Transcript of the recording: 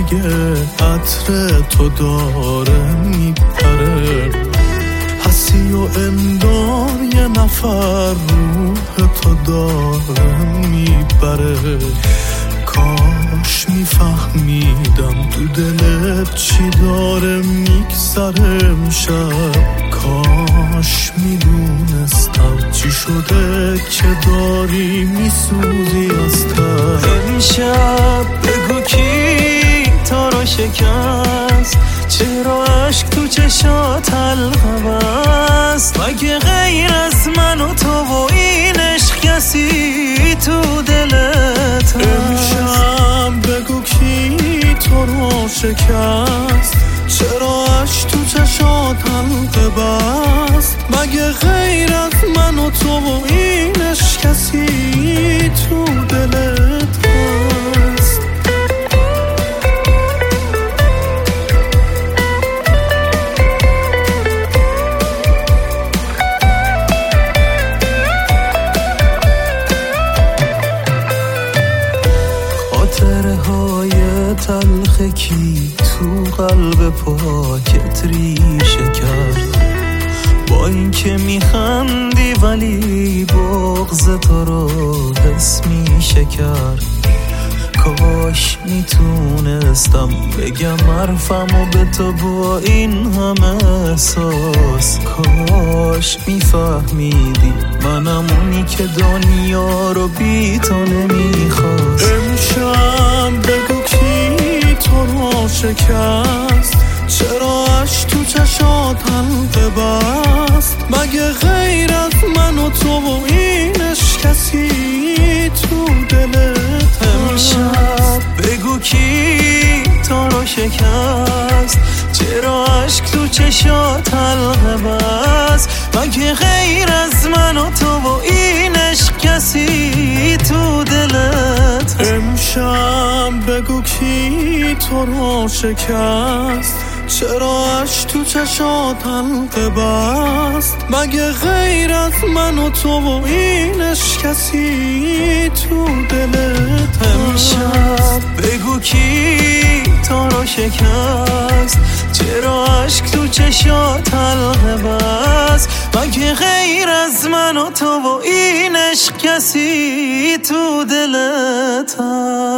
مگه عطر تو داره میپره؟ حسی و اندار یه نفر روح تو داره میبره. کاش میفهمیدم تو دلت چی داره میگذره امشب. کاش میدونستم چی شده که داری میسوزی از ته. امشب بگو کی تو رو شکست؟ چرا عشق تو چشات حلقه بست؟ مگه غیر از من و تو و این عشق کسی تو دلت هست؟ امشب بگو کی تو رو شکست؟ چرا عشق تو چشات حلقه بست؟ مگه غیر از من و تو و این عشق کسی تو دلت هست؟ خاطره های تلخ کی تو قلب پاکت ریشه کرد؟ با اینکه میخندی ولی بغض تو رو حس میشه کرد. کاش میتونستم بگم حرفمو به تو با این همه احساس. کاش میفهمیدی منم اونی که دنیا رو بی تو نمیخواست. امشب بگو کی تو رو شکست؟ چرا عشق تو چشات حلقه بست؟ مگه غیر از من و تو و این عشق کسی تو دلت هست؟ امشب بگو کی تو رو شکست؟ چرا عشق تو چشات حلقه بست؟ مگه غیر از من و تو و این عشق کسی تو دلت هست؟ امشب بگو کی تو رو شکست؟ چرا عشق تو چشات حلقه بست؟ مگه غیر از من و تو و این عشق کسی تو دلت هست؟ امشب بگو کی تو رو شکست؟ چرا عشق تو چشات حلقه بست؟ مگه غیر از من و تو و این عشق کسی تو دلت هست؟